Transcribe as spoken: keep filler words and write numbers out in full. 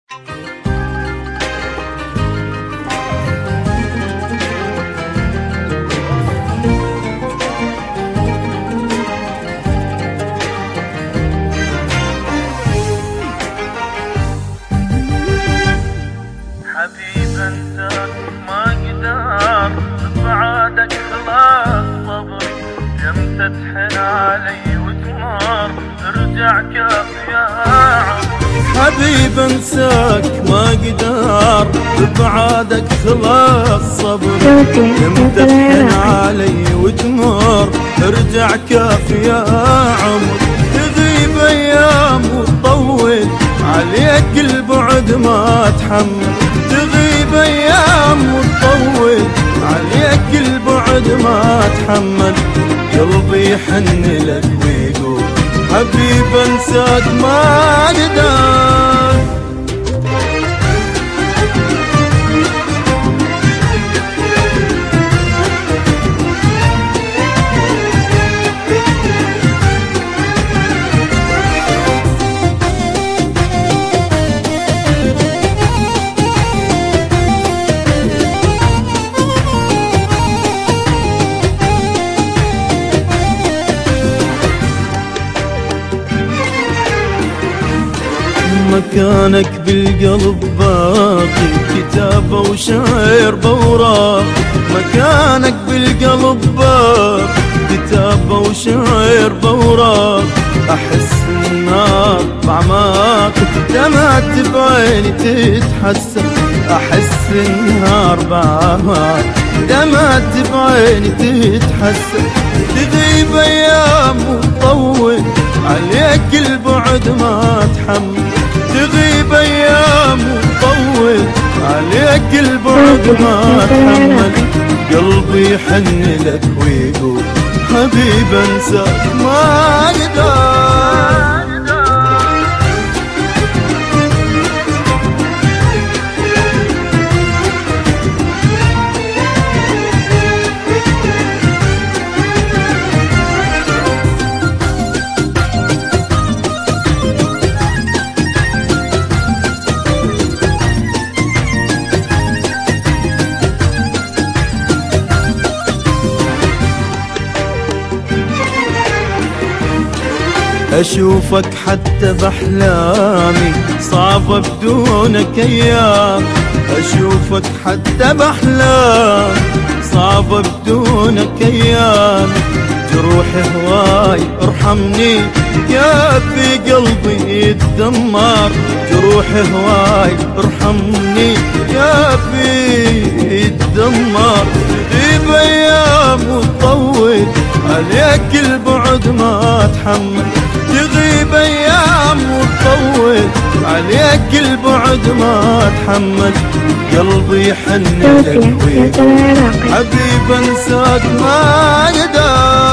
حبيب انساك ما اقدر ببعادك خلاص صبري يمتى تحن علي وتمر ترجع كافي يا عمري. حبيب انساك ما اقدر ببعادك خلاص صبري يمتى تحن علي وتمر ترجع كافي يا عمري. تغيب ايام وتطول عليك البعد ما اتحمل، تغيب ايام وتطول عليك البعد ما اتحمل. قلبي يحن لك ويقول حبيب انساك ما اقدر. مكانك بالقلب باقي كتابة وشعر بوراق، مكانك بالقلب باقي كتابة وشعر بوراق. أحس النار بعماق دمعت بعيني تتحسن، أحس النار بعماق دمعت بعيني تتحسن. تغيب أيام وتطول عليك البعد ما اتحمل، تغيب ايام وتطول عليك البعد ما اتحمل. قلبي يحن لك ويقول حبيب انساك ما اقدر. أشوفك حتى بأحلامي صعبة بدونك أيام، أشوفك حتى بأحلامي صعبة بدونك أيام. جروحي هواي ارحمني يا في قلبي يتدمر، جروحي هواي ارحمني يا في يتدمر. تغيب أيام وتطول عليك البعد ما اتحمل، تغيب ايام وتطول عليك البعد ما اتحمل. قلبي يحن لك ويقول حبيب انساك ما اقدر.